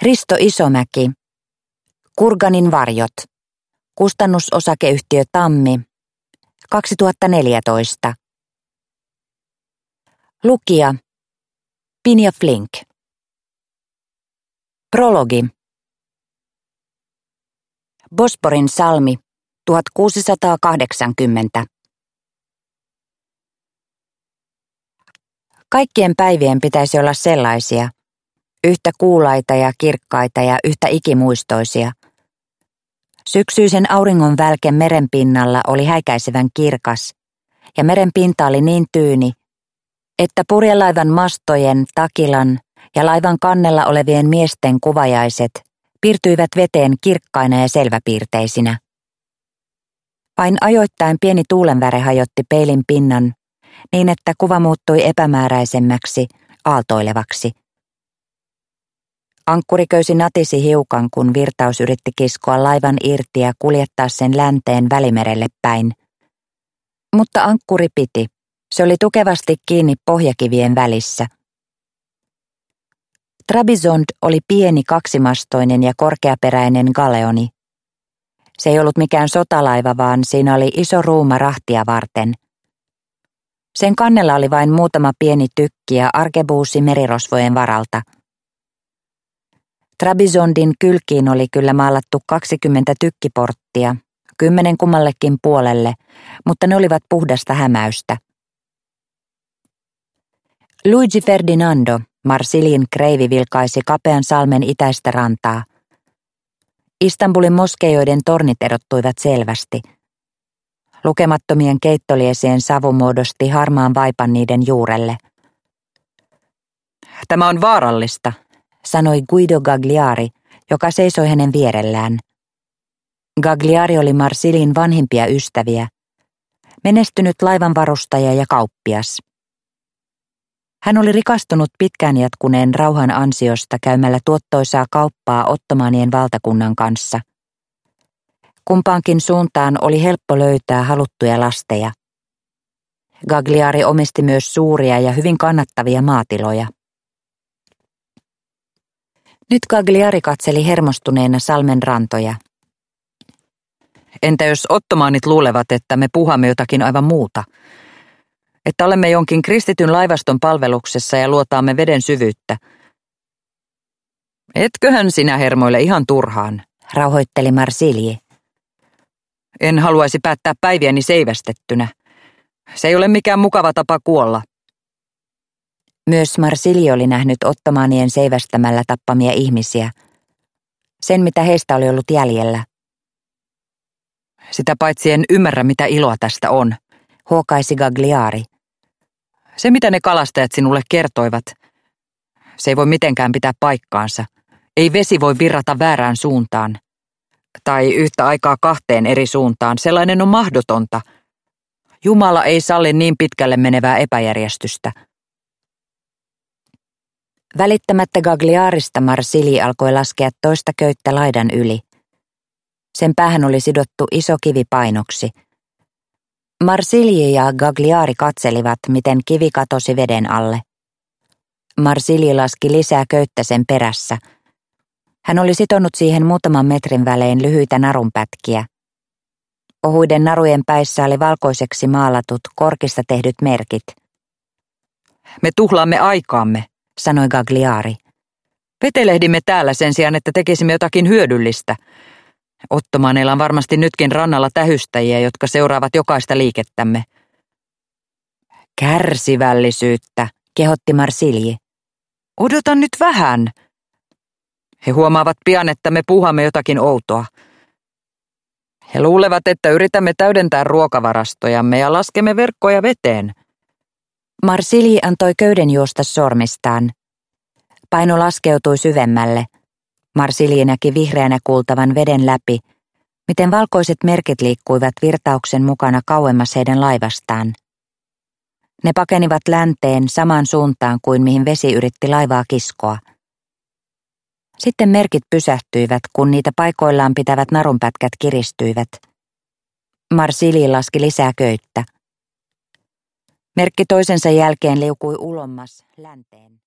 Risto Isomäki. Kurganin varjot. Kustannusosakeyhtiö Tammi. 2014. Lukija Pinja Flink. Prologi. Bosporin salmi 1680. Kaikkien päivien pitäisi olla sellaisia, yhtä kuulaita ja kirkkaita ja yhtä ikimuistoisia. Syksyisen auringon välke merenpinnalla oli häikäisevän kirkas, ja meren pinta oli niin tyyni, että purjelaivan mastojen, takilan ja laivan kannella olevien miesten kuvajaiset piirtyivät veteen kirkkaina ja selväpiirteisinä. Vain ajoittain pieni tuulenväre hajotti peilin pinnan, niin että kuva muuttui epämääräisemmäksi, aaltoilevaksi. Ankkuriköysi natisi hiukan, kun virtaus yritti kiskoa laivan irti ja kuljettaa sen länteen Välimerelle päin. Mutta ankkuri piti. Se oli tukevasti kiinni pohjakivien välissä. Trabizond oli pieni kaksimastoinen ja korkeaperäinen galeoni. Se ei ollut mikään sotalaiva, vaan siinä oli iso ruuma rahtia varten. Sen kannella oli vain muutama pieni tykki ja arkebuusi merirosvojen varalta. Trabizondin kylkiin oli kyllä maalattu 20 tykkiporttia, 10 kummallekin puolelle, mutta ne olivat puhdasta hämäystä. Luigi Ferdinando, Marsilin kreivi, vilkaisi kapean salmen itäistä rantaa. Istanbulin moskeijoiden tornit erottuivat selvästi. Lukemattomien keittoliesien savu muodosti harmaan vaipan niiden juurelle. Tämä on vaarallista, sanoi Guido Gagliari, joka seisoi hänen vierellään. Gagliari oli Marsilin vanhimpia ystäviä, menestynyt laivanvarustaja ja kauppias. Hän oli rikastunut pitkään jatkuneen rauhan ansiosta käymällä tuottoisaa kauppaa Ottomaanien valtakunnan kanssa. Kumpaankin suuntaan oli helppo löytää haluttuja lasteja. Gagliari omisti myös suuria ja hyvin kannattavia maatiloja. Nyt Gagliari katseli hermostuneena salmen rantoja. Entä jos ottomaanit luulevat, että me puhamme jotakin aivan muuta? Että olemme jonkin kristityn laivaston palveluksessa ja luotaamme veden syvyyttä? Etköhän sinä hermoile ihan turhaan, rauhoitteli Marsilje. En haluaisi päättää päiviäni seivästettynä. Se ei ole mikään mukava tapa kuolla. Myös Marsilje oli nähnyt ottomaanien seivästämällä tappamia ihmisiä. Sen, mitä heistä oli ollut jäljellä. Sitä paitsi en ymmärrä, mitä iloa tästä on, huokaisi Gagliari. Se, mitä ne kalastajat sinulle kertoivat, se ei voi mitenkään pitää paikkaansa. Ei vesi voi virrata väärään suuntaan. Tai yhtä aikaa kahteen eri suuntaan. Sellainen on mahdotonta. Jumala ei salli niin pitkälle menevää epäjärjestystä. Välittämättä Gagliarista Marsilje alkoi laskea toista köyttä laidan yli. Sen päähän oli sidottu iso kivi painoksi. Marsilje ja Gagliari katselivat, miten kivi katosi veden alle. Marsilje laski lisää köyttä sen perässä. Hän oli sitonut siihen muutaman metrin välein lyhyitä narunpätkiä. Ohuiden narujen päissä oli valkoiseksi maalatut korkista tehdyt merkit. Me tuhlaamme aikaamme, sanoi Gagliari. Vetelehdimme täällä sen sijaan, että tekisimme jotakin hyödyllistä. Ottomaaneilla on varmasti nytkin rannalla tähystäjiä, jotka seuraavat jokaista liikettämme. Kärsivällisyyttä, kehotti Marsilje. Odota nyt vähän. He huomaavat pian, että me puhamme jotakin outoa. He luulevat, että yritämme täydentää ruokavarastojamme ja laskemme verkkoja veteen. Marsilje antoi köyden juosta sormistaan. Paino laskeutui syvemmälle. Marsilje näki vihreänä kuultavan veden läpi, miten valkoiset merkit liikkuivat virtauksen mukana kauemmas heidän laivastaan. Ne pakenivat länteen samaan suuntaan kuin mihin vesi yritti laivaa kiskoa. Sitten merkit pysähtyivät, kun niitä paikoillaan pitävät narunpätkät kiristyivät. Marsilje laski lisää köyttä. Merkki toisensa jälkeen liukui ulommas länteen.